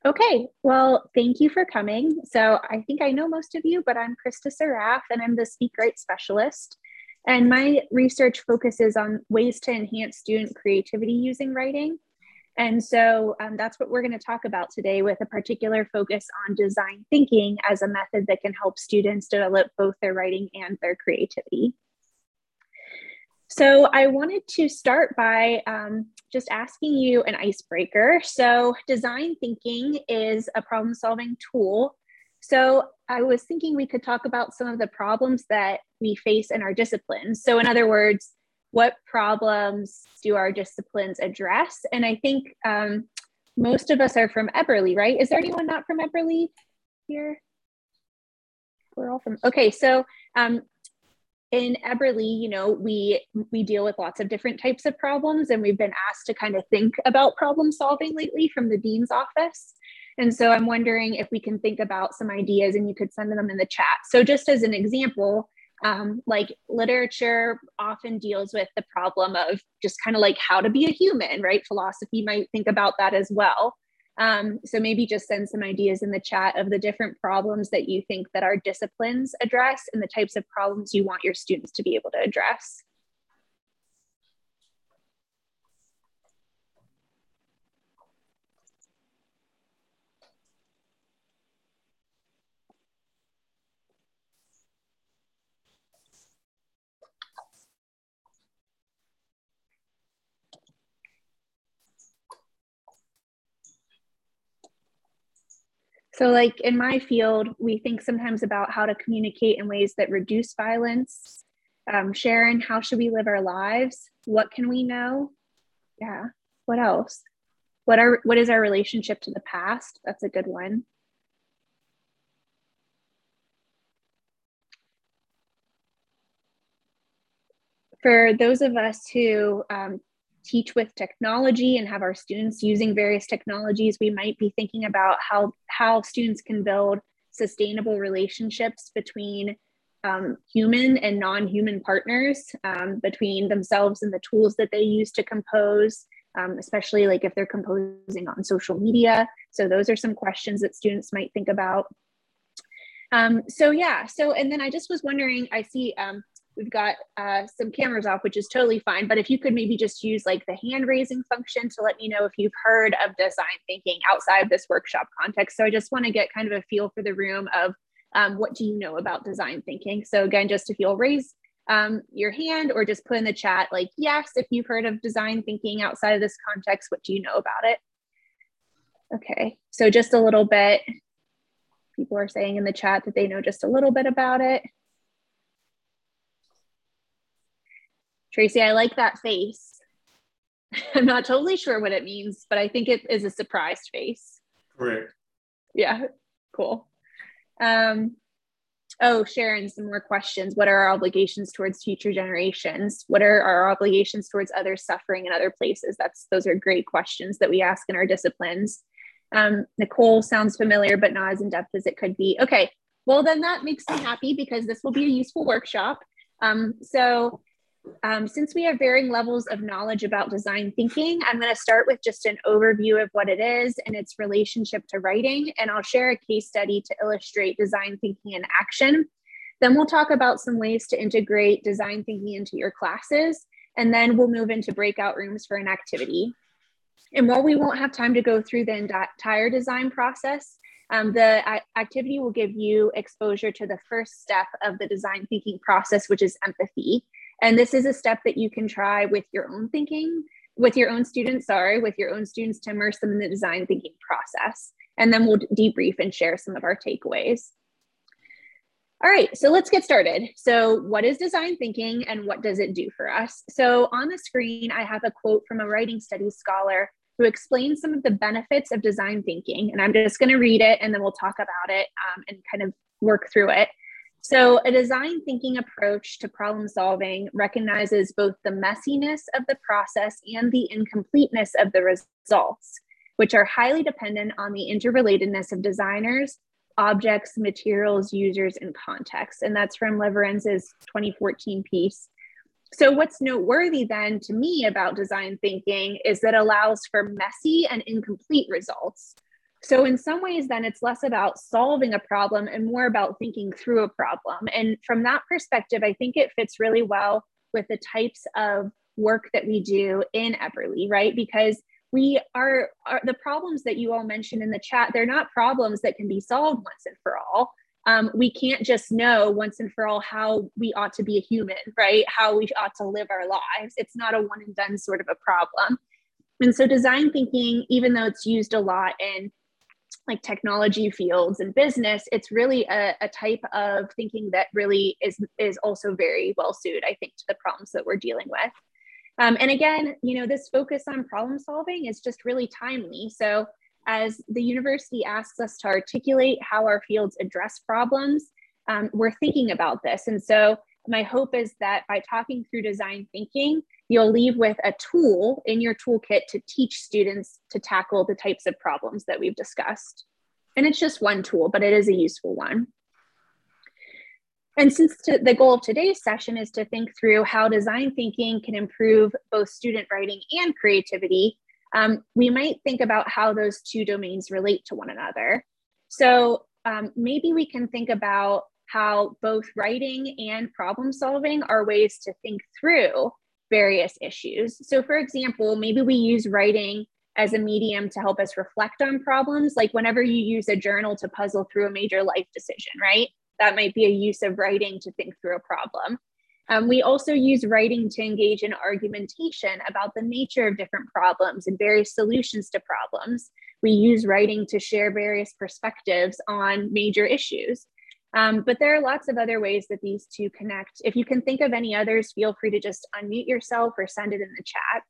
Okay, well, thank you for coming. So I think I know most of you, but I'm Krista Saraf, and I'm the Speak Right Specialist. And my research focuses on ways to enhance student creativity using writing. And so that's what we're going to talk about today, with a particular focus on design thinking as a method that can help students develop both their writing and their creativity. So I wanted to start by just asking you an icebreaker. So design thinking is a problem-solving tool. So I was thinking we could talk about some of the problems that we face in our disciplines. So in other words, what problems do our disciplines address? And I think most of us are from Eberly, right? Is there anyone not from Eberly here? We're all from, okay, so in Eberly, we deal with lots of different types of problems, and we've been asked to kind of think about problem solving lately from the dean's office. And so I'm wondering if we can think about some ideas, and you could send them in the chat. So just as an example, like literature often deals with the problem of just kind of like how to be a human, right? Philosophy might think about that as well. So maybe just send some ideas in the chat of the different problems that you think that our disciplines address and the types of problems you want your students to be able to address. So like in my field, we think sometimes about how to communicate in ways that reduce violence. Sharon, how should we live our lives? What can we know? Yeah. What else? What is our relationship to the past? That's a good one. For those of us who teach with technology and have our students using various technologies, we might be thinking about how students can build sustainable relationships between human and non-human partners, between themselves and the tools that they use to compose, especially like if they're composing on social media. So those are some questions that students might think about. And then I just was wondering, I see we've got some cameras off, which is totally fine. But if you could maybe just use like the hand raising function to let me know if you've heard of design thinking outside of this workshop context. So I just want to get kind of a feel for the room of what do you know about design thinking? So again, just if you'll raise your hand or just put in the chat, like, yes, if you've heard of design thinking outside of this context, what do you know about it? Okay, so just a little bit. People are saying in the chat that they know just a little bit about it. Tracy, I like that face. I'm not totally sure what it means, but I think it is a surprised face. Correct. Yeah, cool. Oh, Sharon, some more questions. What are our obligations towards future generations? What are our obligations towards others suffering in other places? Those are great questions that we ask in our disciplines. Nicole sounds familiar, but not as in depth as it could be. Okay, well then that makes me happy because this will be a useful workshop. Since we have varying levels of knowledge about design thinking, I'm going to start with just an overview of what it is and its relationship to writing, and I'll share a case study to illustrate design thinking in action. Then we'll talk about some ways to integrate design thinking into your classes, and then we'll move into breakout rooms for an activity. And while we won't have time to go through the entire design process, the activity will give you exposure to the first step of the design thinking process, which is empathy. And this is a step that you can try with your own students to immerse them in the design thinking process. And then we'll debrief and share some of our takeaways. All right, so let's get started. So what is design thinking and what does it do for us? So on the screen, I have a quote from a writing studies scholar who explains some of the benefits of design thinking. And I'm just going to read it and then we'll talk about it and kind of work through it. So a design thinking approach to problem solving recognizes both the messiness of the process and the incompleteness of the results, which are highly dependent on the interrelatedness of designers, objects, materials, users, and context. And that's from Leverenz's 2014 piece. So what's noteworthy then to me about design thinking is that it allows for messy and incomplete results. So in some ways, then it's less about solving a problem and more about thinking through a problem. And from that perspective, I think it fits really well with the types of work that we do in Everly, right? Because we are the problems that you all mentioned in the chat, they're not problems that can be solved once and for all. We can't just know once and for all how we ought to be a human, right? How we ought to live our lives. It's not a one and done sort of a problem. And so design thinking, even though it's used a lot in like technology fields and business, it's really a type of thinking that really is also very well suited, I think, to the problems that we're dealing with. And again, this focus on problem solving is just really timely. So as the university asks us to articulate how our fields address problems, we're thinking about this. And so my hope is that by talking through design thinking, you'll leave with a tool in your toolkit to teach students to tackle the types of problems that we've discussed. And it's just one tool, but it is a useful one. And since the goal of today's session is to think through how design thinking can improve both student writing and creativity, we might think about how those two domains relate to one another. So maybe we can think about how both writing and problem solving are ways to think through various issues. So for example, maybe we use writing as a medium to help us reflect on problems, like whenever you use a journal to puzzle through a major life decision, right? That might be a use of writing to think through a problem. We also use writing to engage in argumentation about the nature of different problems and various solutions to problems. We use writing to share various perspectives on major issues. But there are lots of other ways that these two connect. If you can think of any others, feel free to just unmute yourself or send it in the chat.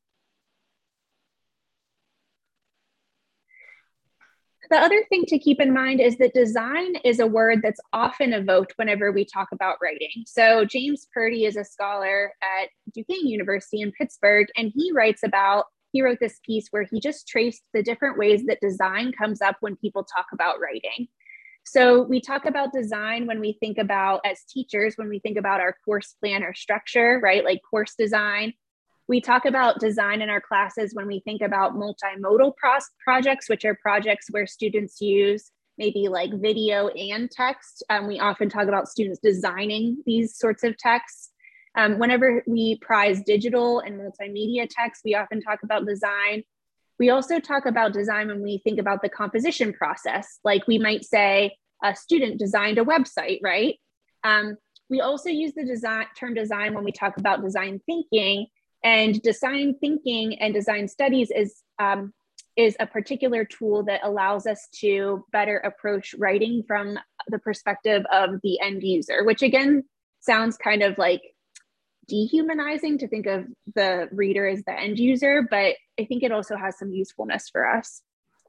The other thing to keep in mind is that design is a word that's often evoked whenever we talk about writing. So James Purdy is a scholar at Duquesne University in Pittsburgh, and he wrote this piece where he just traced the different ways that design comes up when people talk about writing. So we talk about design when we think about, as teachers, when we think about our course plan or structure, right? Like course design. We talk about design in our classes when we think about multimodal projects, which are projects where students use maybe like video and text. We often talk about students designing these sorts of texts. Whenever we prize digital and multimedia text, we often talk about design. We also talk about design when we think about the composition process. Like we might say a student designed a website, right? We also use the term design when we talk about design thinking. And design thinking and design studies is a particular tool that allows us to better approach writing from the perspective of the end user, which again sounds kind of like dehumanizing to think of the reader as the end user, but I think it also has some usefulness for us.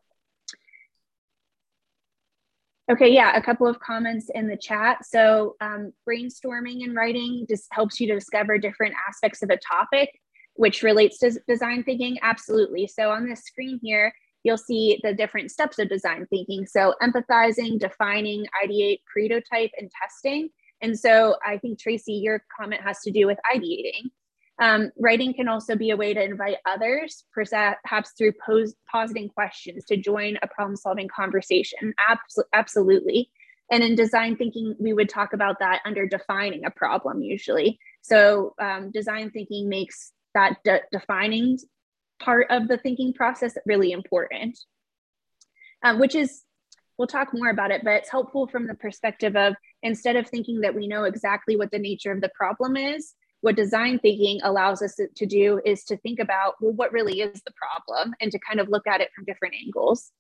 Okay, yeah, a couple of comments in the chat. So brainstorming and writing just helps you to discover different aspects of a topic, which relates to design thinking. Absolutely. So on this screen here, you'll see the different steps of design thinking. So empathizing, defining, ideate, prototype, and testing. And so I think, Tracy, your comment has to do with ideating. Writing can also be a way to invite others, perhaps through positing questions to join a problem-solving conversation. Absolutely. And in design thinking, we would talk about that under defining a problem usually. So design thinking makes that defining part of the thinking process really important, which is, we'll talk more about it, but it's helpful from the perspective of, instead of thinking that we know exactly what the nature of the problem is, what design thinking allows us to do is to think about, well, what really is the problem, and to kind of look at it from different angles.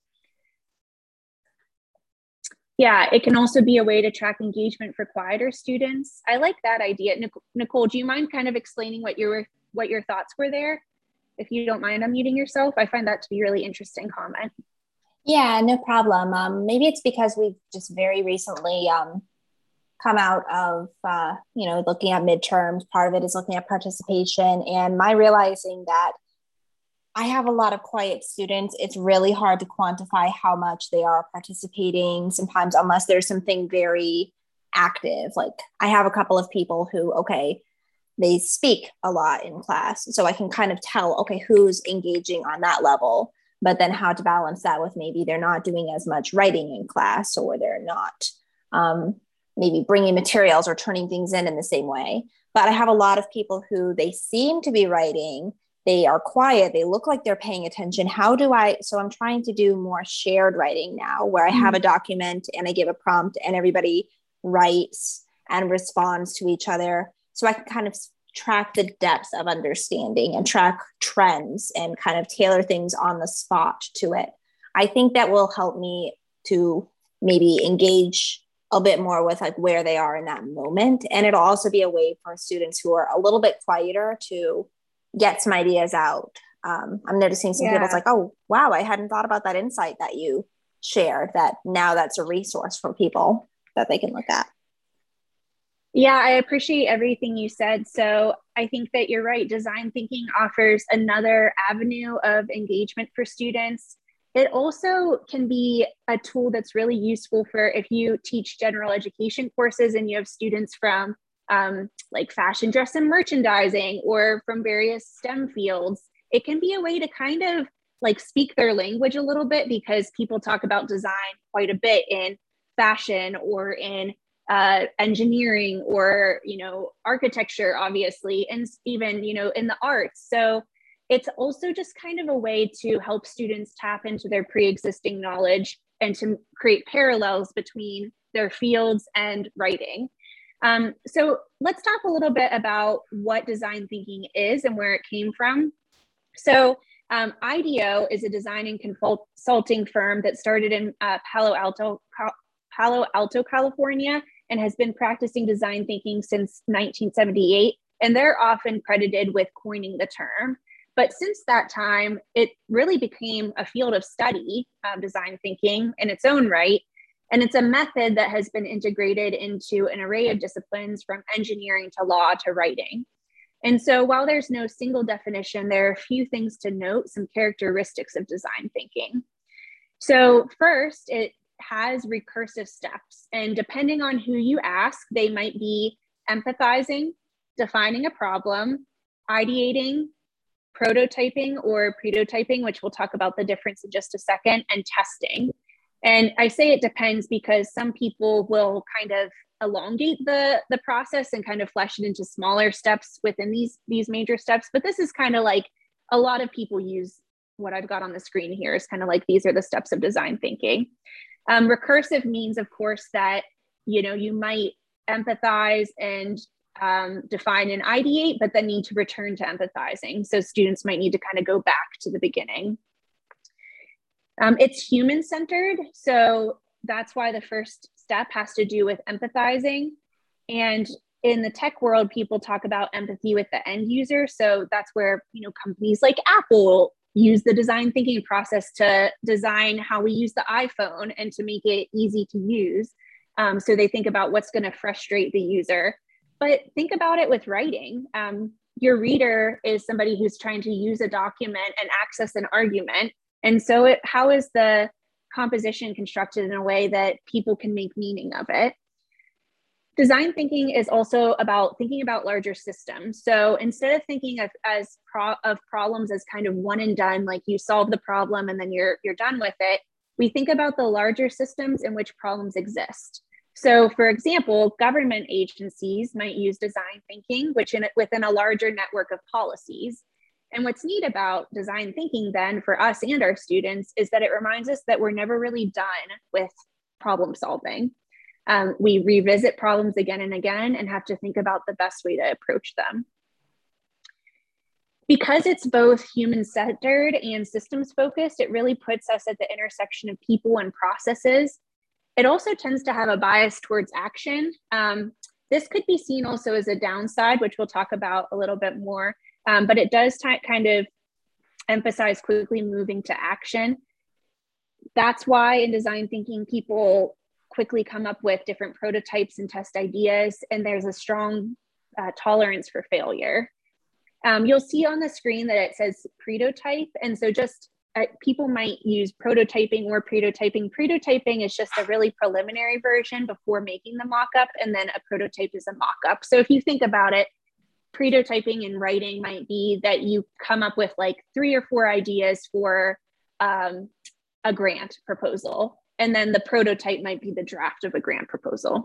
Yeah, it can also be a way to track engagement for quieter students. I like that idea. Nicole, do you mind kind of explaining what your thoughts were there? If you don't mind unmuting yourself, I find that to be a really interesting comment. Yeah, no problem. Maybe it's because we've just very recently come out of, looking at midterms. Part of it is looking at participation, and my realizing that I have a lot of quiet students. It's really hard to quantify how much they are participating sometimes, unless there's something very active. Like I have a couple of people who, they speak a lot in class. So I can kind of tell, who's engaging on that level. but then how to balance that with maybe they're not doing as much writing in class, or they're not maybe bringing materials or turning things in the same way. But I have a lot of people who they seem to be writing, they are quiet, they look like they're paying attention. So I'm trying to do more shared writing now, where I have a document and I give a prompt and everybody writes and responds to each other. So I can kind of track the depth of understanding and track trends and kind of tailor things on the spot to it. I think that will help me to maybe engage a bit more with like where they are in that moment. And it'll also be a way for students who are a little bit quieter to get some ideas out. I'm noticing some people's like, oh, wow, I hadn't thought about that insight that you shared, that now that's a resource for people that they can look at. Yeah, I appreciate everything you said. So I think that you're right. Design thinking offers another avenue of engagement for students. It also can be a tool that's really useful for if you teach general education courses and you have students from like fashion, dress, and merchandising, or from various STEM fields. It can be a way to kind of like speak their language a little bit, because people talk about design quite a bit in fashion or in engineering or, architecture, obviously, and even, in the arts. So it's also just kind of a way to help students tap into their pre-existing knowledge and to create parallels between their fields and writing. So let's talk a little bit about what design thinking is and where it came from. So IDEO is a design and consulting firm that started in Palo Alto, California, and has been practicing design thinking since 1978. And they're often credited with coining the term. But since that time, it really became a field of study, design thinking in its own right. And it's a method that has been integrated into an array of disciplines, from engineering to law to writing. And so while there's no single definition, there are a few things to note, some characteristics of design thinking. So first, it has recursive steps. And depending on who you ask, they might be empathizing, defining a problem, ideating, prototyping or prototyping, which we'll talk about the difference in just a second, and testing. And I say it depends because some people will kind of elongate the process and kind of flesh it into smaller steps within these major steps. But this is kind of like a lot of people use what I've got on the screen here is kind of like, these are the steps of design thinking. Recursive means, of course, that, you might empathize and define and ideate, but then need to return to empathizing. So students might need to kind of go back to the beginning. It's human-centered. So that's why the first step has to do with empathizing. And in the tech world, people talk about empathy with the end user. So that's where, companies like Apple use the design thinking process to design how we use the iPhone and to make it easy to use. So they think about what's going to frustrate the user. But think about it with writing. Your reader is somebody who's trying to use a document and access an argument. And so how is the composition constructed in a way that people can make meaning of it? Design thinking is also about thinking about larger systems. So instead of thinking of problems as kind of one and done, like you solve the problem and then you're done with it, we think about the larger systems in which problems exist. So for example, government agencies might use design thinking, within a larger network of policies. And what's neat about design thinking then for us and our students is that it reminds us that we're never really done with problem solving. We revisit problems again and again and have to think about the best way to approach them. Because it's both human-centered and systems-focused, it really puts us at the intersection of people and processes. It also tends to have a bias towards action. This could be seen also as a downside, which we'll talk about a little bit more, but it does kind of emphasize quickly moving to action. That's why in design thinking, people quickly come up with different prototypes and test ideas, and there's a strong tolerance for failure. You'll see on the screen that it says prototype, and so just people might use prototyping or prototyping. Prototyping is just a really preliminary version before making the mock-up, and then a prototype is a mock-up. So if you think about it, prototyping in writing might be that you come up with like 3 or 4 ideas for a grant proposal. And then the prototype might be the draft of a grant proposal.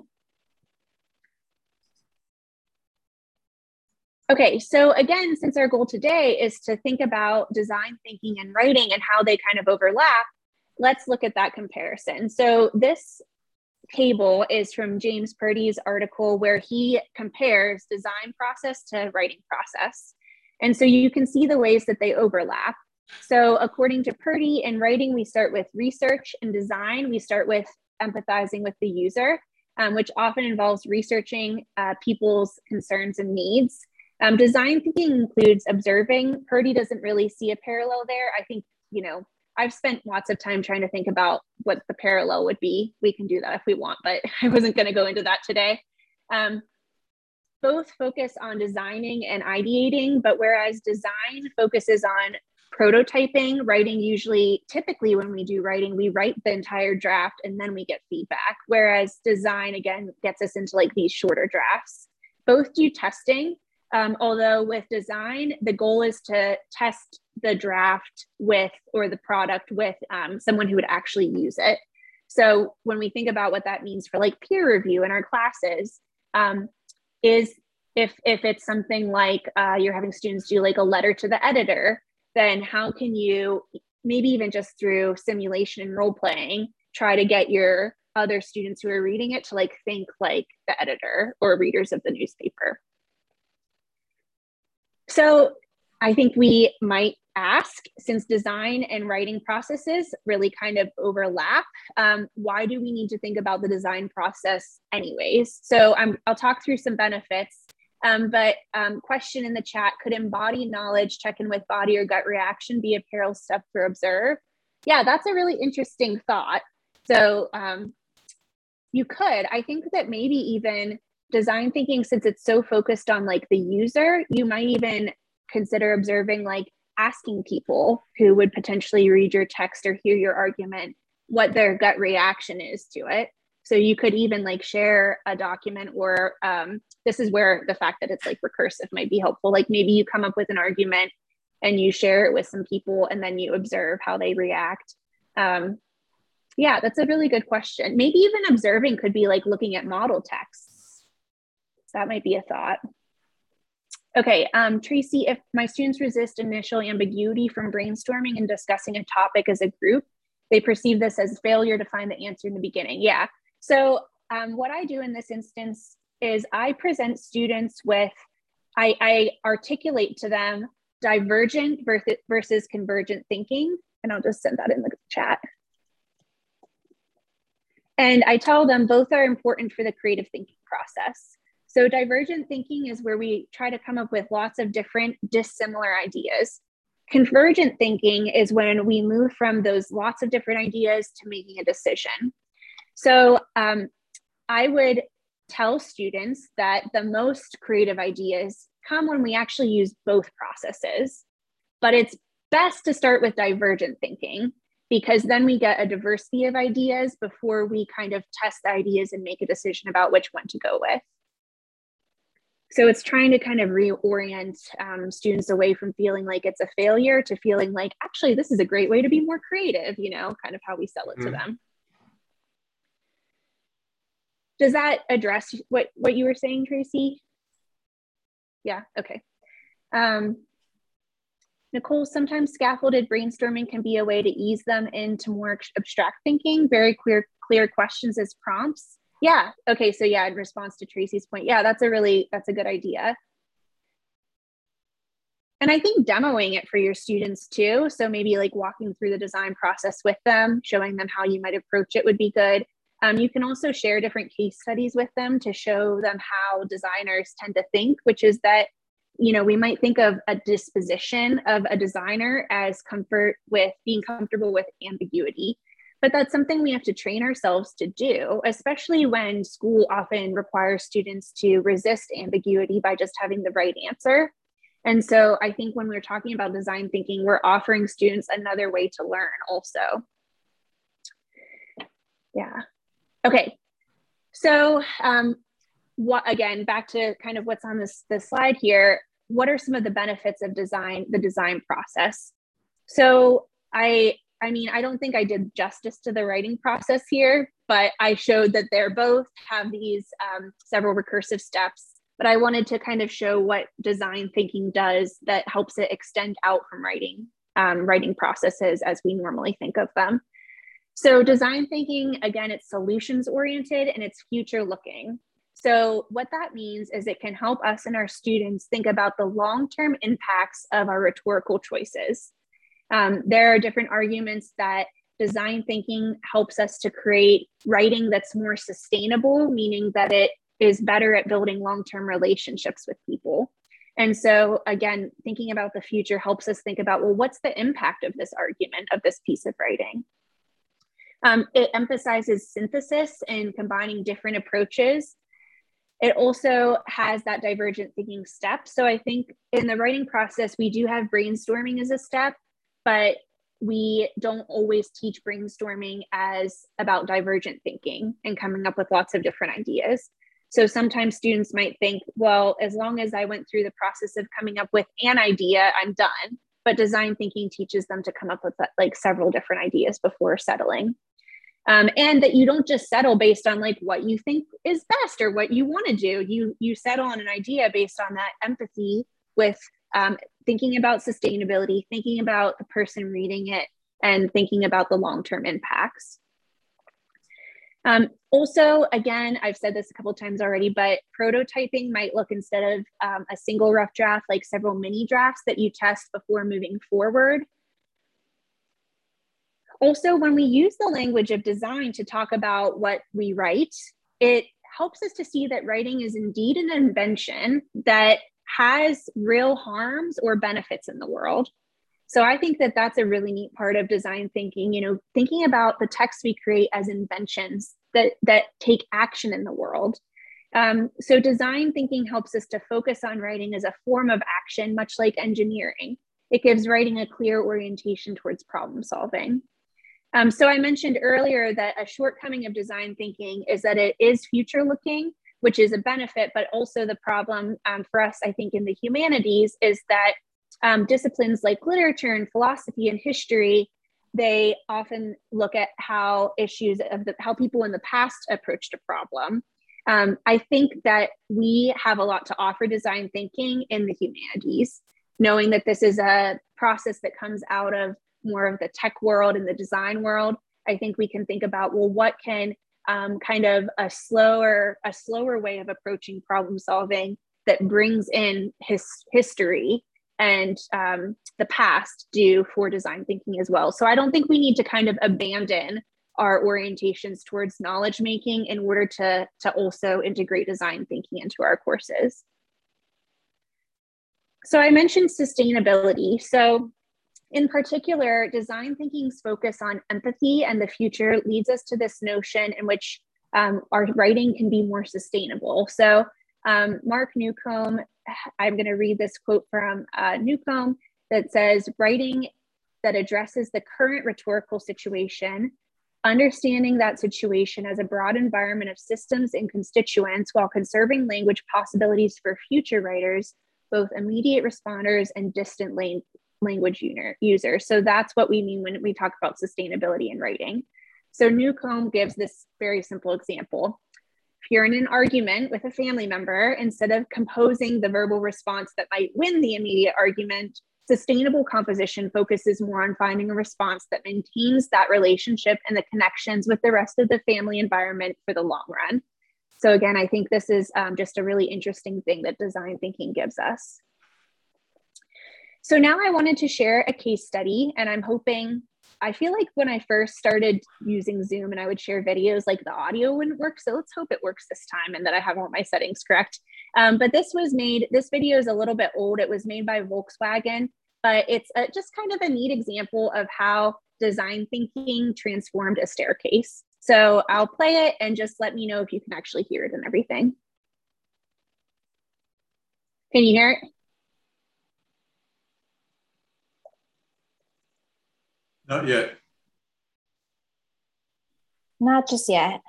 Okay, so again, since our goal today is to think about design thinking and writing and how they kind of overlap, let's look at that comparison. So this table is from James Purdy's article where he compares design process to writing process. And so you can see the ways that they overlap. So according to Purdy, in writing, we start with research, and design, we start with empathizing with the user, which often involves researching people's concerns and needs. Design thinking includes observing. Purdy doesn't really see a parallel there. I think, you know, I've spent lots of time trying to think about what the parallel would be. We can do that if we want, but I wasn't going to go into that today. Both focus on designing and ideating, but whereas design focuses on prototyping, writing typically when we do writing, we write the entire draft and then we get feedback. Whereas design, again, gets us into like these shorter drafts. Both do testing, although with design, the goal is to test the draft with, or the product with someone who would actually use it. So when we think about what that means for like peer review in our classes, is if it's something like you're having students do like a letter to the editor, then how can you, maybe even just through simulation and role playing, try to get your other students who are reading it to like think like the editor or readers of the newspaper. So I think we might ask, since design and writing processes really kind of overlap, why do we need to think about the design process anyways? So I'll talk through some benefits, but question in the chat, could embodied knowledge check in with body or gut reaction be a parallel step for observe? Yeah, that's a really interesting thought. So you could, I think that maybe even design thinking, since it's so focused on like the user, you might even consider observing, like asking people who would potentially read your text or hear your argument, what their gut reaction is to it. So you could even like share a document, or this is where the fact that it's like recursive might be helpful. Like maybe you come up with an argument and you share it with some people and then you observe how they react. Yeah, that's a really good question. Maybe even observing could be like looking at model texts. That might be a thought. Okay, Tracy, if my students resist initial ambiguity from brainstorming and discussing a topic as a group, they perceive this as failure to find the answer in the beginning. Yeah, so what I do in this instance is I present students with, I articulate to them divergent versus convergent thinking, and I'll just send that in the chat. And I tell them both are important for the creative thinking process. So divergent thinking is where we try to come up with lots of different dissimilar ideas. Convergent thinking is when we move from those lots of different ideas to making a decision. So I would tell students that the most creative ideas come when we actually use both processes, but it's best to start with divergent thinking, because then we get a diversity of ideas before we kind of test the ideas and make a decision about which one to go with. So it's trying to kind of reorient students away from feeling like it's a failure to feeling like, actually, this is a great way to be more creative, you know, kind of how we sell it to them. Does that address what you were saying, Tracy? Yeah, okay. Nicole, sometimes scaffolded brainstorming can be a way to ease them into more abstract thinking, very clear questions as prompts. Yeah, okay, so yeah, in response to Tracy's point, yeah, that's a good idea. And I think demoing it for your students too, so maybe like walking through the design process with them, showing them how you might approach it would be good. You can also share different case studies with them to show them how designers tend to think, which is that, you know, we might think of a disposition of a designer as being comfortable with ambiguity, but that's something we have to train ourselves to do, especially when school often requires students to resist ambiguity by just having the right answer. And so I think when we're talking about design thinking, we're offering students another way to learn also. Yeah. Okay. So again, back to kind of what's on this slide here, what are some of the benefits of the design process? So I I mean, I don't think I did justice to the writing process here, but I showed that they're both have these several recursive steps. But I wanted to kind of show what design thinking does that helps it extend out from writing processes as we normally think of them. So design thinking, again, it's solutions oriented and it's future looking. So what that means is it can help us and our students think about the long-term impacts of our rhetorical choices. There are different arguments that design thinking helps us to create writing that's more sustainable, meaning that it is better at building long-term relationships with people. And so again, thinking about the future helps us think about, well, what's the impact of this argument, of this piece of writing? It emphasizes synthesis and combining different approaches. It also has that divergent thinking step. So I think in the writing process, we do have brainstorming as a step, but we don't always teach brainstorming as about divergent thinking and coming up with lots of different ideas. So sometimes students might think, well, as long as I went through the process of coming up with an idea, I'm done. But design thinking teaches them to come up with like several different ideas before settling. And that you don't just settle based on like what you think is best or what you want to do. You settle on an idea based on that empathy with thinking about sustainability, thinking about the person reading it, and thinking about the long-term impacts. Also, again, I've said this a couple of times already, but prototyping might look, instead of a single rough draft, like several mini drafts that you test before moving forward. Also, when we use the language of design to talk about what we write, it helps us to see that writing is indeed an invention that has real harms or benefits in the world. So I think that that's a really neat part of design thinking, you know, thinking about the text we create as inventions that take action in the world. So design thinking helps us to focus on writing as a form of action, much like engineering. It gives writing a clear orientation towards problem solving. So I mentioned earlier that a shortcoming of design thinking is that it is future looking, which is a benefit, but also the problem for us, I think, in the humanities is that disciplines like literature and philosophy and history, they often look at how how people in the past approached a problem. I think that we have a lot to offer design thinking in the humanities, knowing that this is a process that comes out of more of the tech world and the design world. I think we can think about, well, what can kind of a slower way of approaching problem solving that brings in history and the past do for design thinking as well. So I don't think we need to kind of abandon our orientations towards knowledge making in order to also integrate design thinking into our courses. So I mentioned sustainability. So in particular, design thinking's focus on empathy and the future leads us to this notion in which our writing can be more sustainable. So Mark Newcomb, I'm going to read this quote from Newcomb that says, writing that addresses the current rhetorical situation, understanding that situation as a broad environment of systems and constituents while conserving language possibilities for future writers, both immediate responders and distant language users. So that's what we mean when we talk about sustainability in writing. So Newcomb gives this very simple example. If you're in an argument with a family member, instead of composing the verbal response that might win the immediate argument, sustainable composition focuses more on finding a response that maintains that relationship and the connections with the rest of the family environment for the long run. So again, I think this is just a really interesting thing that design thinking gives us. So now I wanted to share a case study, and I feel like when I first started using Zoom and I would share videos, like the audio wouldn't work. So let's hope it works this time and that I have all my settings correct. But this video is a little bit old. It was made by Volkswagen, but it's just kind of a neat example of how design thinking transformed a staircase. So I'll play it and just let me know if you can actually hear it and everything. Can you hear it? Not yet. Not just yet.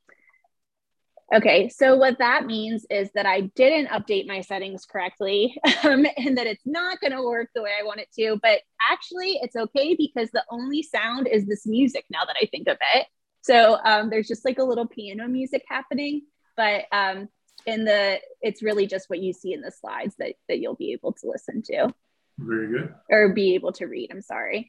Okay, so what that means is that I didn't update my settings correctly and that it's not going to work the way I want it to. But actually, it's okay because the only sound is this music now that I think of it. So there's just like a little piano music happening, but it's really just what you see in the slides that you'll be able to listen to. Very good. Or be able to read, I'm sorry.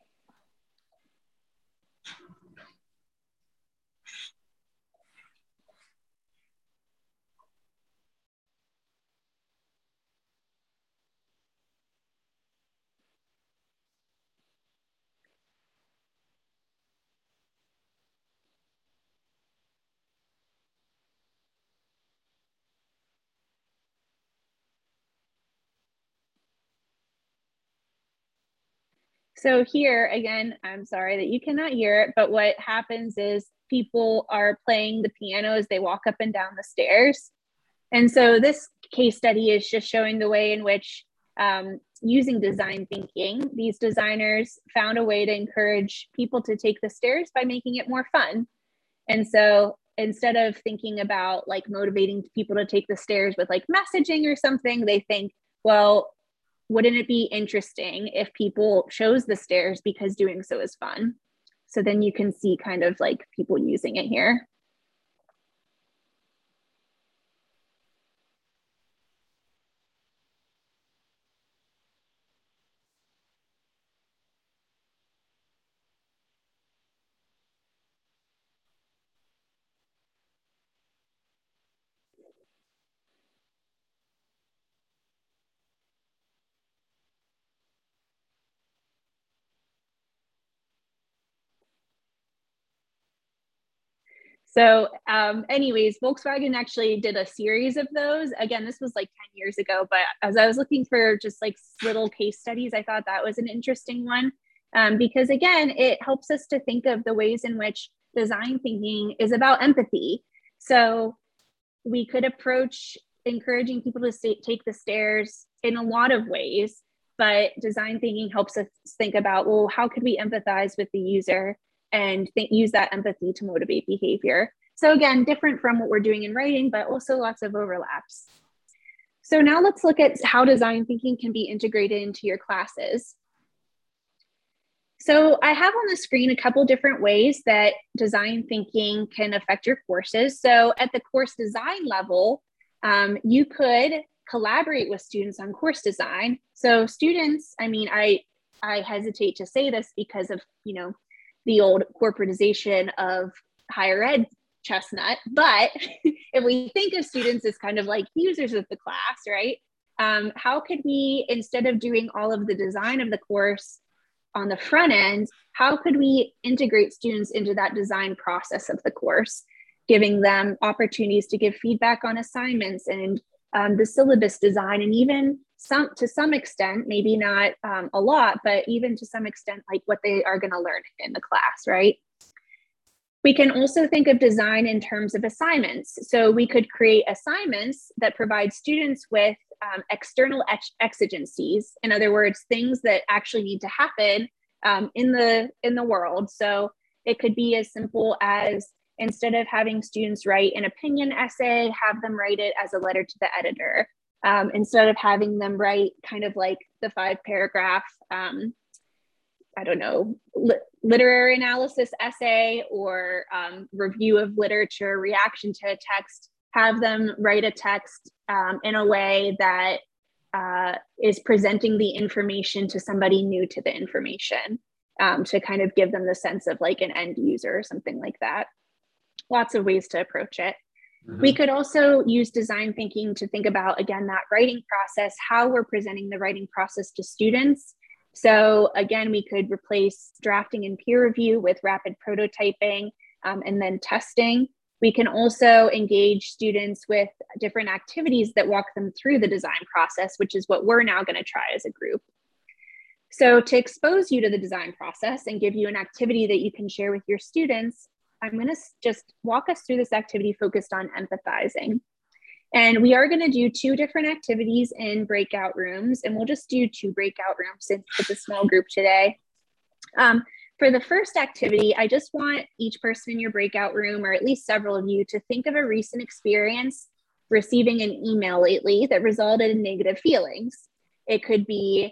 So here, again, I'm sorry that you cannot hear it, but what happens is people are playing the piano as they walk up and down the stairs. And so this case study is just showing the way in which using design thinking, these designers found a way to encourage people to take the stairs by making it more fun. And so instead of thinking about like motivating people to take the stairs with like messaging or something, they think, well, wouldn't it be interesting if people chose the stairs because doing so is fun? So then you can see kind of like people using it here. So anyways, Volkswagen actually did a series of those. Again, this was like 10 years ago, but as I was looking for just like little case studies, I thought that was an interesting one because again, it helps us to think of the ways in which design thinking is about empathy. So we could approach encouraging people to take the stairs in a lot of ways, but design thinking helps us think about, well, how could we empathize with the user and use that empathy to motivate behavior? So again, different from what we're doing in writing, but also lots of overlaps. So now let's look at how design thinking can be integrated into your classes. So I have on the screen a couple different ways that design thinking can affect your courses. So at the course design level, you could collaborate with students on course design. So students, I mean, I hesitate to say this because of, you know, the old corporatization of higher ed chestnut, but if we think of students as kind of like users of the class, right? How could we, instead of doing all of the design of the course on the front end, how could we integrate students into that design process of the course, giving them opportunities to give feedback on assignments and the syllabus design, and even to some extent, maybe not a lot, but even to some extent, like what they are going to learn in the class, right? We can also think of design in terms of assignments. So we could create assignments that provide students with external exigencies. In other words, things that actually need to happen in the world. So it could be as simple as, instead of having students write an opinion essay, have them write it as a letter to the editor. Instead of having them write kind of like the 5-paragraph, I don't know, literary analysis essay or review of literature, reaction to a text, have them write a text in a way that is presenting the information to somebody new to the information, to kind of give them the sense of like an end user or something like that. Lots of ways to approach it. Mm-hmm. We could also use design thinking to think about, again, that writing process, how we're presenting the writing process to students. So again, we could replace drafting and peer review with rapid prototyping and then testing. We can also engage students with different activities that walk them through the design process, which is what we're now going to try as a group. So to expose you to the design process and give you an activity that you can share with your students, I'm going to just walk us through this activity focused on empathizing. And we are going to do 2 different activities in breakout rooms, and we'll just do 2 breakout rooms since it's a small group today. For the first activity, I just want each person in your breakout room, or at least several of you, to think of a recent experience receiving an email lately that resulted in negative feelings. It could be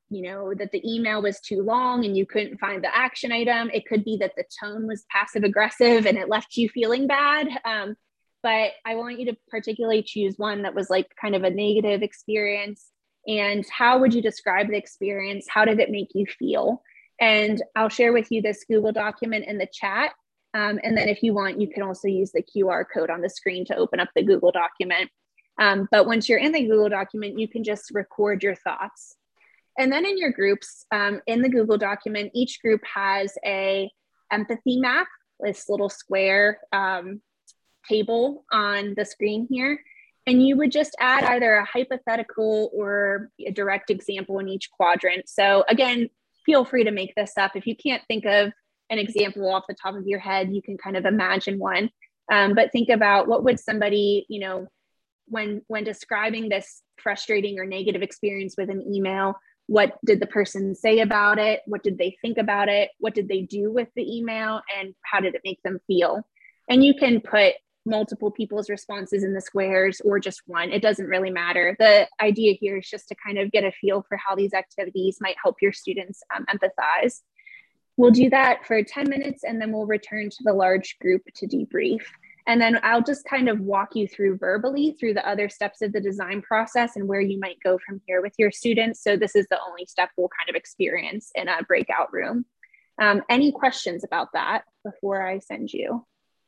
that the email was too long and you couldn't find the action item. It could be that the tone was passive aggressive and it left you feeling bad. But I want you to particularly choose one that was like kind of a negative experience. And how would you describe the experience? How did it make you feel? And I'll share with you this Google document in the chat. And then if you want, you can also use the QR code on the screen to open up the Google document. But once you're in the Google document, you can just record your thoughts. And then in your groups, in the Google document, each group has a empathy map, this little square table on the screen here. And you would just add either a hypothetical or a direct example in each quadrant. So again, feel free to make this up. If you can't think of an example off the top of your head, you can kind of imagine one. But think about what would somebody, when describing this frustrating or negative experience with an email, what did the person say about it? What did they think about it? What did they do with the email? And how did it make them feel? And you can put multiple people's responses in the squares or just one. It doesn't really matter. The idea here is just to kind of get a feel for how these activities might help your students empathize. We'll do that for 10 minutes and then we'll return to the large group to debrief. And then I'll just kind of walk you through verbally through the other steps of the design process and where you might go from here with your students. So this is the only step we'll kind of experience in a breakout room. Any questions about that before I send you?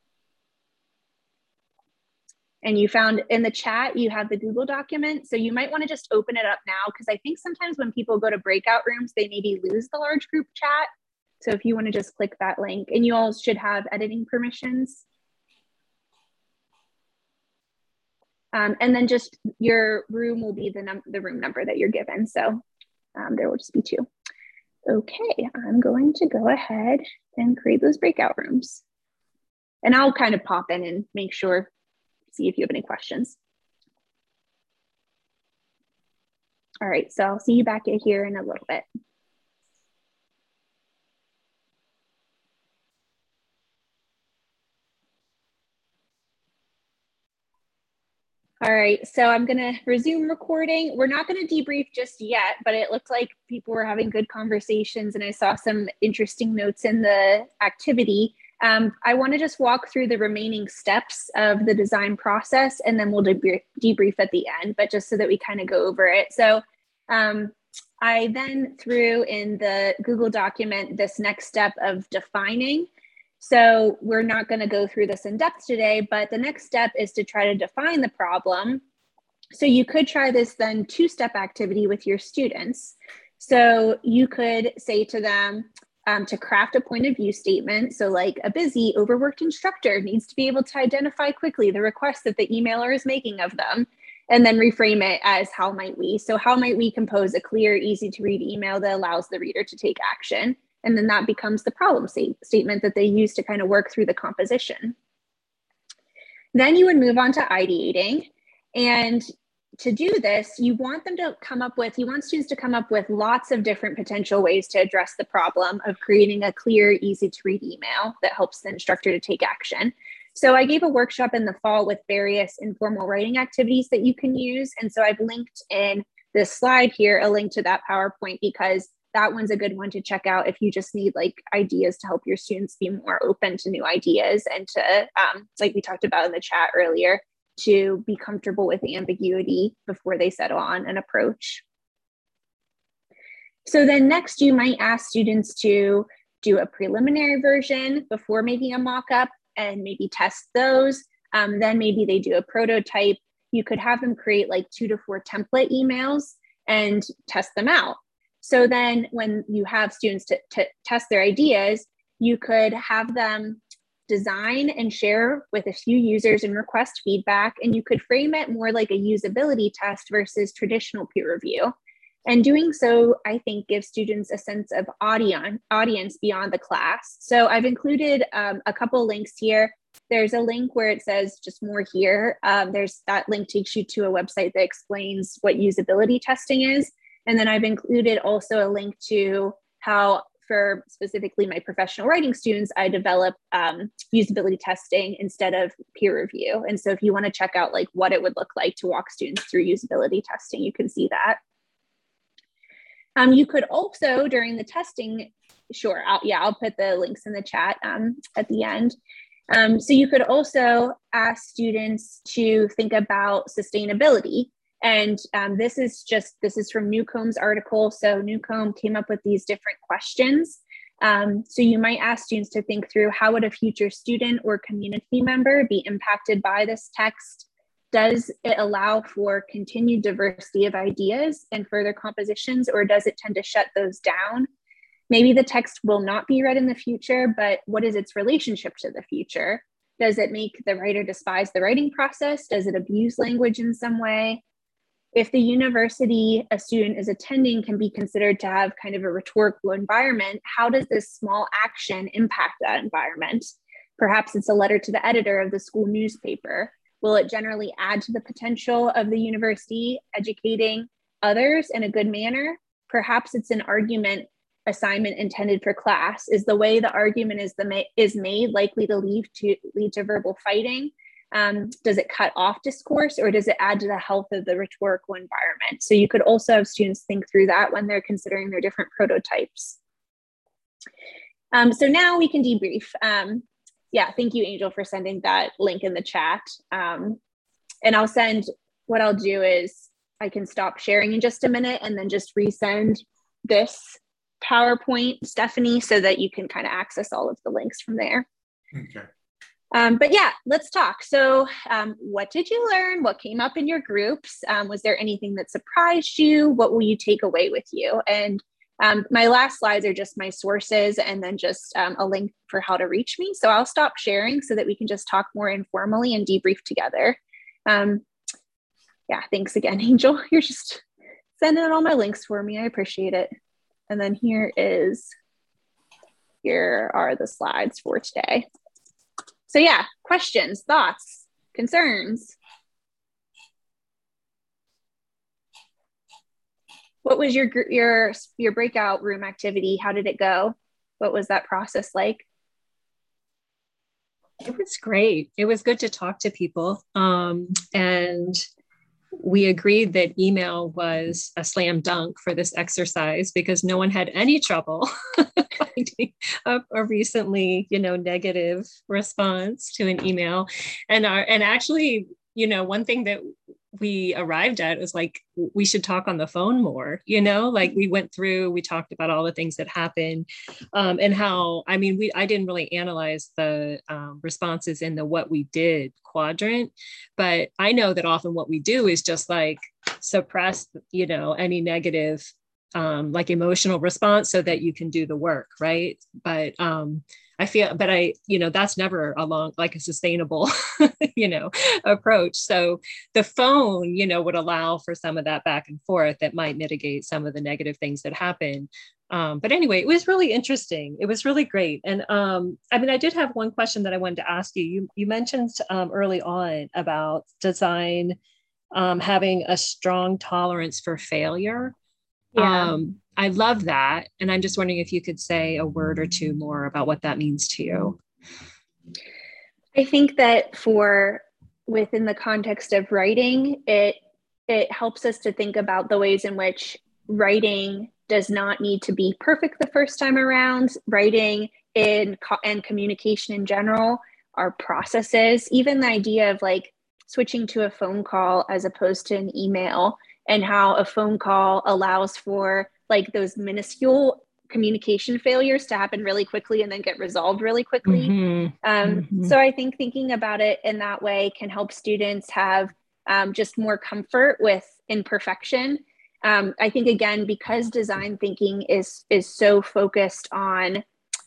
And you found in the chat, you have the Google document. So you might want to just open it up now, because I think sometimes when people go to breakout rooms, they maybe lose the large group chat. So if you want to just click that link, and you all should have editing permissions. And then just your room will be the room number that you're given. So there will just be 2. Okay, I'm going to go ahead and create those breakout rooms. And I'll kind of pop in and make sure, see if you have any questions. All right, so I'll see you back here in a little bit. All right, so I'm gonna resume recording. We're not gonna debrief just yet, but it looked like people were having good conversations and I saw some interesting notes in the activity. I wanna just walk through the remaining steps of the design process and then we'll debrief at the end, but just so that we kind of go over it. So I then threw in the Google document this next step of defining. So we're not going to go through this in depth today, but the next step is to try to define the problem. So you could try this then 2-step activity with your students. So you could say to them to craft a point of view statement. So like a busy, overworked instructor needs to be able to identify quickly the requests that the emailer is making of them, and then reframe it as how might we? So how might we compose a clear, easy to read email that allows the reader to take action? And then that becomes the problem statement that they use to kind of work through the composition. Then you would move on to ideating. And to do this, you want students to come up with lots of different potential ways to address the problem of creating a clear, easy to read email that helps the instructor to take action. So I gave a workshop in the fall with various informal writing activities that you can use. And so I've linked in this slide here, a link to that PowerPoint, because that one's a good one to check out if you just need like ideas to help your students be more open to new ideas and to, like we talked about in the chat earlier, to be comfortable with ambiguity before they settle on an approach. So then next you might ask students to do a preliminary version before making a mock-up and maybe test those. Then maybe they do a prototype. You could have them create like 2 to 4 template emails and test them out. So then when you have students to test their ideas, you could have them design and share with a few users and request feedback. And you could frame it more like a usability test versus traditional peer review. And doing so, I think, gives students a sense of audience beyond the class. So I've included a couple links here. There's a link where it says just more here. There's that link takes you to a website that explains what usability testing is. And then I've included also a link to how, for specifically my professional writing students, I develop usability testing instead of peer review. And so if you want to check out like what it would look like to walk students through usability testing, you can see that. You could also, during the testing, sure, I'll put the links in the chat at the end. So you could also ask students to think about sustainability. And this is from Newcomb's article. So Newcomb came up with these different questions. So you might ask students to think through, how would a future student or community member be impacted by this text? Does it allow for continued diversity of ideas and further compositions, or does it tend to shut those down? Maybe the text will not be read in the future, but what is its relationship to the future? Does it make the writer despise the writing process? Does it abuse language in some way? If the university a student is attending can be considered to have kind of a rhetorical environment, how does this small action impact that environment? Perhaps it's a letter to the editor of the school newspaper. Will it generally add to the potential of the university educating others in a good manner? Perhaps it's an argument assignment intended for class. Is the way the argument is made likely to lead to verbal fighting? Does it cut off discourse, or does it add to the health of the rhetorical environment? So you could also have students think through that when they're considering their different prototypes. So now we can debrief. Thank you, Angel, for sending that link in the chat. And what I'll do is I can stop sharing in just a minute and then just resend this PowerPoint, Stephanie, so that you can kind of access all of the links from there. Okay. But yeah, let's talk. So what did you learn? What came up in your groups? Was there anything that surprised you? What will you take away with you? And my last slides are just my sources and then just a link for how to reach me. So I'll stop sharing so that we can just talk more informally and debrief together. Thanks again, Angel. You're just sending out all my links for me. I appreciate it. And then here are the slides for today. So yeah, questions, thoughts, concerns. What was your breakout room activity? How did it go? What was that process like? It was great. It was good to talk to people. And we agreed that email was a slam dunk for this exercise because no one had any trouble finding a recently, negative response to an email. And actually, one thing that we arrived at was like, we should talk on the phone more, we talked about all the things that happened and how, I didn't really analyze the responses in the what we did quadrant, but I know that often what we do is just like suppress, any negative emotional response so that you can do the work. Right. But that's never a sustainable, approach. So the phone, would allow for some of that back and forth that might mitigate some of the negative things that happen. But anyway, it was really interesting. It was really great. And I did have one question that I wanted to ask you. You mentioned early on about design having a strong tolerance for failure. Yeah. I love that. And I'm just wondering if you could say a word or two more about what that means to you. I think that within the context of writing, it helps us to think about the ways in which writing does not need to be perfect the first time around. Writing and communication in general are processes. Even the idea of switching to a phone call as opposed to an email, and how a phone call allows for those minuscule communication failures to happen really quickly and then get resolved really quickly. So I think thinking about it in that way can help students have just more comfort with imperfection. I think, again, because design thinking is so focused on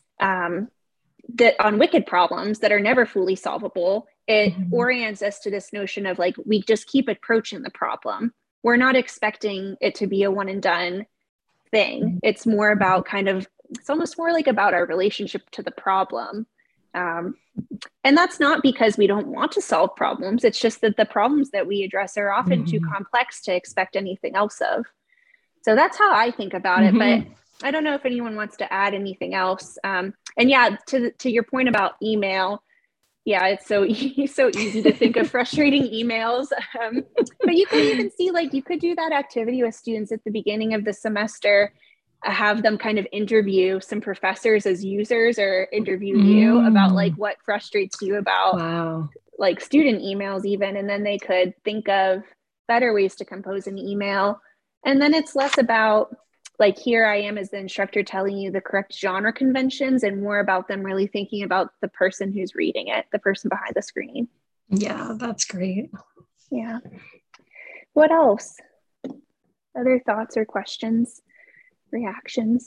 wicked problems that are never fully solvable, it orients us to this notion of we just keep approaching the problem. We're not expecting it to be a one and done thing. It's more about it's almost more about our relationship to the problem. And that's not because we don't want to solve problems. It's just that the problems that we address are often too complex to expect anything else of. So that's how I think about it. But I don't know if anyone wants to add anything else. And yeah, to your point about email, Yeah, it's so so easy to think of frustrating emails. But you could even see, like, you could do that activity with students at the beginning of the semester, have them kind of interview some professors as users, or interview you about like what frustrates you about like student emails even, and then they could think of better ways to compose an email. And then it's less about like, here I am as the instructor telling you the correct genre conventions, and more about them really thinking about the person who's reading it, the person behind the screen. Yeah, that's great. Yeah. What else? Other thoughts or questions, reactions?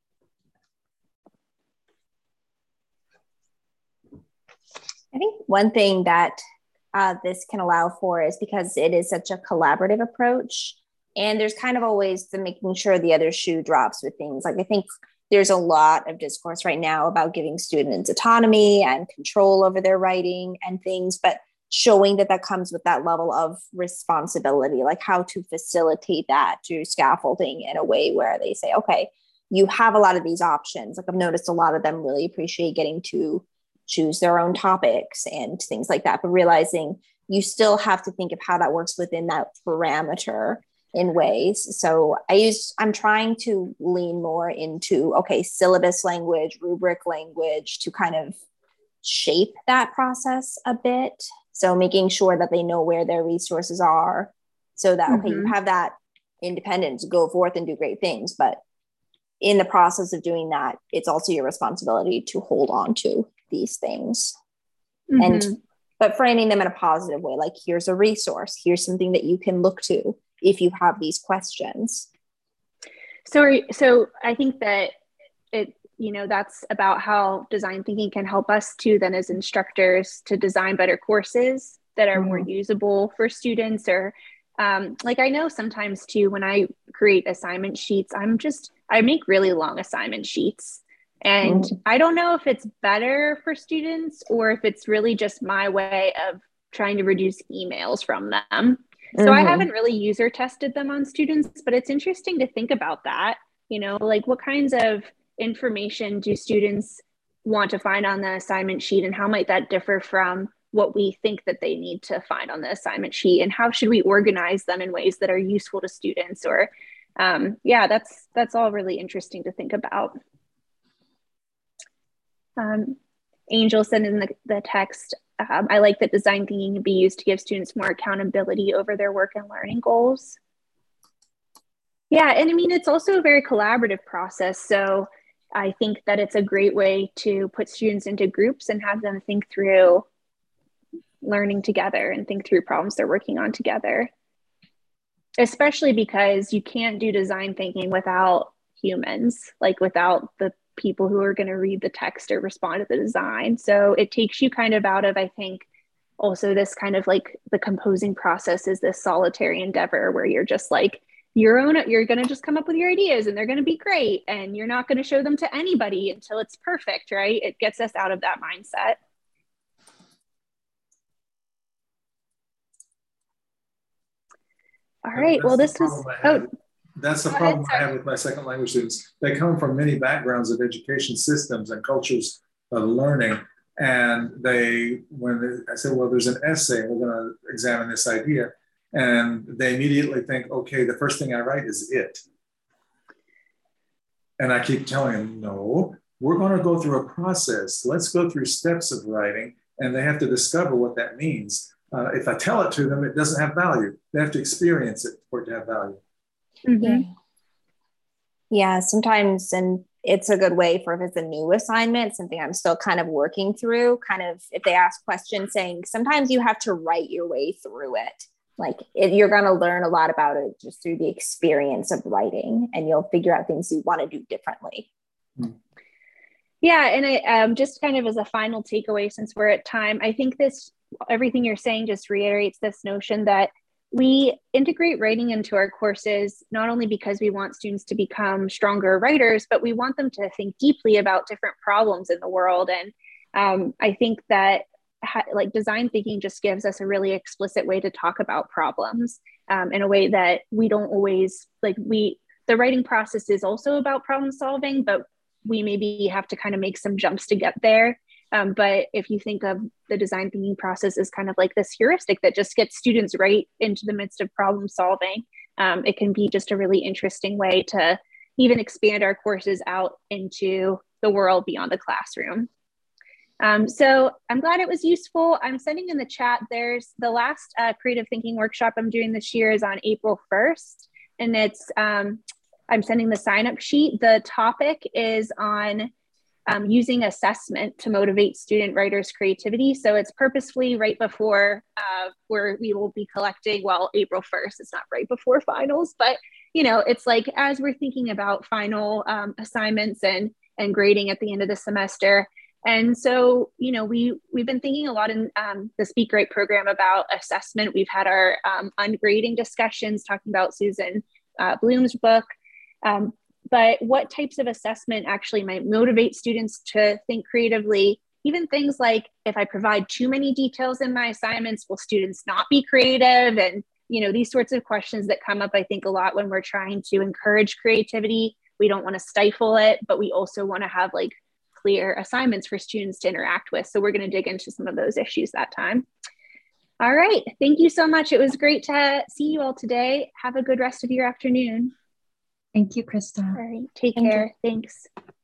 I think one thing that this can allow for is because it is such a collaborative approach, and there's kind of always the making sure the other shoe drops with things. Like, I think there's a lot of discourse right now about giving students autonomy and control over their writing and things, but showing that that comes with that level of responsibility, like how to facilitate that through scaffolding in a way where they say, okay, you have a lot of these options. Like, I've noticed a lot of them really appreciate getting to choose their own topics and things like that, but realizing you still have to think of how that works within that parameter in ways. So I'm trying to lean more into, okay, syllabus language, rubric language, to kind of shape that process a bit. So making sure that they know where their resources are, so that, okay, you have that independence to go forth and do great things, but in the process of doing that, it's also your responsibility to hold on to these things. But framing them in a positive way, like, here's a resource, here's something that you can look to if you have these questions. So I think that that's about how design thinking can help us too, then, as instructors, to design better courses that are more usable for students. Or like, I know sometimes too, when I create assignment sheets, I make really long assignment sheets. And I don't know if it's better for students or if it's really just my way of trying to reduce emails from them. So I haven't really user tested them on students, but it's interesting to think about that. Like, what kinds of information do students want to find on the assignment sheet, and how might that differ from what we think that they need to find on the assignment sheet, and how should we organize them in ways that are useful to students? Or that's all really interesting to think about. Angel said in the text, I like that design thinking can be used to give students more accountability over their work and learning goals. Yeah, and I mean, it's also a very collaborative process. So I think that it's a great way to put students into groups and have them think through learning together and think through problems they're working on together. Especially because you can't do design thinking without humans, like without the people who are going to read the text or respond to the design. So it takes you kind of out of, I think, also this kind of like, the composing process is this solitary endeavor where you're just like, you're going to just come up with your ideas and they're going to be great, and you're not going to show them to anybody until it's perfect, right? It gets us out of that mindset. All right, well, this was, that's the problem I have with my second language students. They come from many backgrounds of education systems and cultures of learning. And I said, well, there's an essay, we're going to examine this idea. And they immediately think, okay, the first thing I write is it. And I keep telling them, no, we're going to go through a process. Let's go through steps of writing. And they have to discover what that means. If I tell it to them, it doesn't have value. They have to experience it for it to have value. Yeah, sometimes, and it's a good way for, if it's a new assignment, something I'm still kind of working through, kind of, if they ask questions, saying sometimes you have to write your way through it. Like, you're going to learn a lot about it just through the experience of writing, and you'll figure out things you want to do differently. Yeah, and I just kind of as a final takeaway, since we're at time, I think everything you're saying just reiterates this notion that we integrate writing into our courses, not only because we want students to become stronger writers, but we want them to think deeply about different problems in the world. And I think that like, design thinking just gives us a really explicit way to talk about problems in a way that we don't always, the writing process is also about problem solving, but we maybe have to kind of make some jumps to get there. But if you think of the design thinking process as kind of like this heuristic that just gets students right into the midst of problem solving, it can be just a really interesting way to even expand our courses out into the world beyond the classroom. So I'm glad it was useful. I'm sending in the chat, there's the last creative thinking workshop I'm doing this year is on April 1st. And it's, I'm sending the sign up sheet. The topic is on using assessment to motivate student writers' creativity. So it's purposefully right before where we will be collecting, well, April 1st, it's not right before finals, but you know, it's like as we're thinking about final assignments and grading at the end of the semester. And so, you know, we've been thinking a lot in the Speak Right program about assessment. We've had our ungrading discussions talking about Susan Bloom's book. But what types of assessment actually might motivate students to think creatively? Even things like, if I provide too many details in my assignments, will students not be creative? And, you know, these sorts of questions that come up, I think, a lot when we're trying to encourage creativity. We don't want to stifle it, but we also want to have like clear assignments for students to interact with. So we're going to dig into some of those issues that time. All right. Thank you so much. It was great to see you all today. Have a good rest of your afternoon. Thank you, Krista. All right. Take care. Thanks.